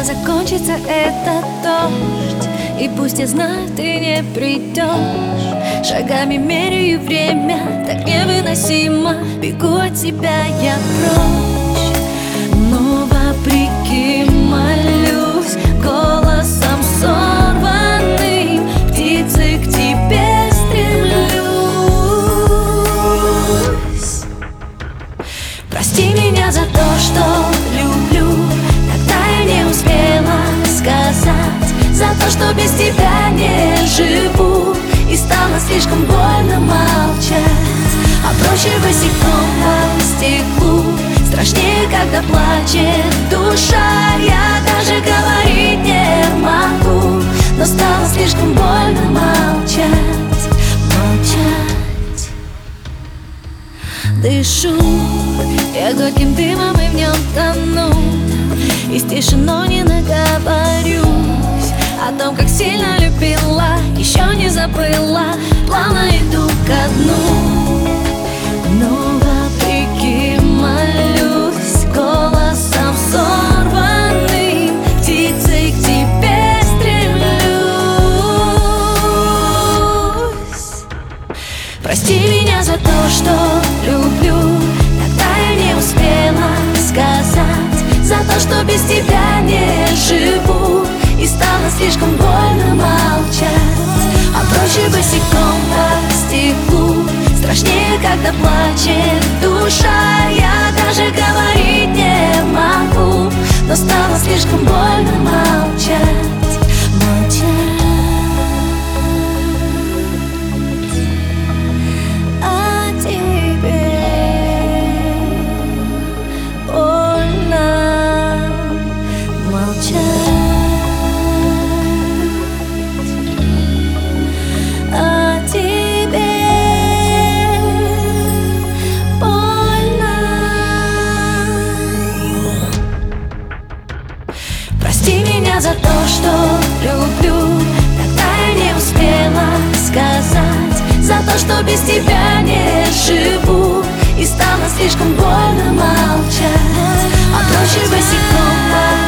закончится этот дождь, и пусть я знаю, ты не придешь. Шагами меряю время, так невыносимо. Бегу от тебя я прочь, но вопреки молюсь голосом сорванным, птицей к тебе стремлюсь. Прости меня за то, что люблю, тогда я не успела сказать, за то, что без тебя не живу, и стало слишком больно молчать. А проще босиком по стеклу, страшнее, когда плачет душа. Я даже говорить не могу, но стало слишком больно молчать, молчать. Дышу я горьким дымом и в нем тону, и с тишиной не наговорюсь о том, как сильно любила, еще не забыла, плавно иду ко дну. Но вопреки молюсь голосом сорванным, птицей к тебе стремлюсь. Прости меня за то, что люблю, тогда я не успела сказать, за то, что без тебя не живу, и стало слишком больно молчать. А проще босиком по стеклу, страшнее, когда плачет душа. Я даже говорить не могу, но стало слишком больно молчать, молчать. А тебе больно молчать. Прости меня за то, что люблю, тогда я не успела сказать, за то, что без тебя не живу, и стало слишком больно молчать. А проще босиком